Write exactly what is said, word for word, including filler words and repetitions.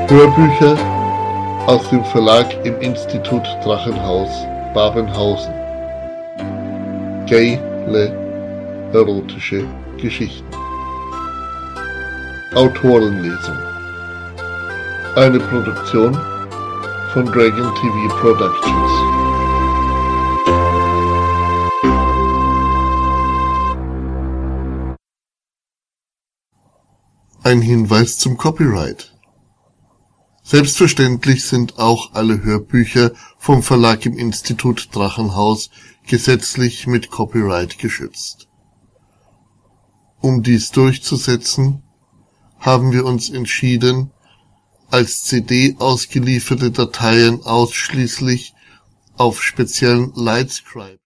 Hörbücher aus dem Verlag im Institut Drachenhaus Babenhausen. Geile erotische Geschichten. Autorenlesung. Eine Produktion von Dragon T V Productions. Ein Hinweis zum Copyright. Selbstverständlich sind auch alle Hörbücher vom Verlag im Institut Drachenhaus gesetzlich mit Copyright geschützt. Um dies durchzusetzen, haben wir uns entschieden, als C D ausgelieferte Dateien ausschließlich auf speziellen Lightscribe